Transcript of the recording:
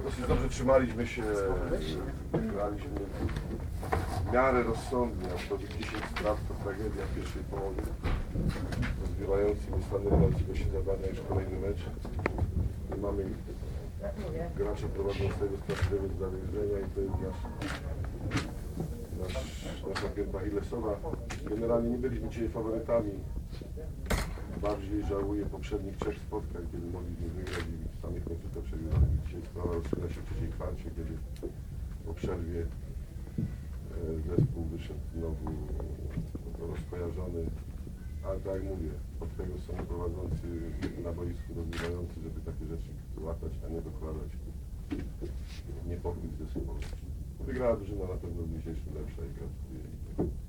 Dosyć dobrze trzymaliśmy się, graliśmy w miarę rozsądnie, aczkolwiek 10 strat to tragedia w pierwszej połowie. Rozgrywający nie stanowiącego się zadania już kolejny mecz. I mamy gracza prowadzącego straszliwego zawierzenia i to jest nasza pięta Achillesowa. Generalnie nie byliśmy dzisiaj faworytami. Bardziej żałuję poprzednich 3 spotkań, kiedy mogliśmy wygrać i w samych końcówkach przegrywali. Dzisiaj sprawa rozstrzyga się w trzeciej kwarcie, kiedy po przerwie zespół wyszedł znowu rozkojarzony. Ale tak jak mówię, od tego są prowadzący na boisku rozgrywający, żeby takie rzeczy łatać, a nie dokładać niepokój zespołu. Wygrała drużyna na pewno w dzisiejszym lepsza i gratuluję.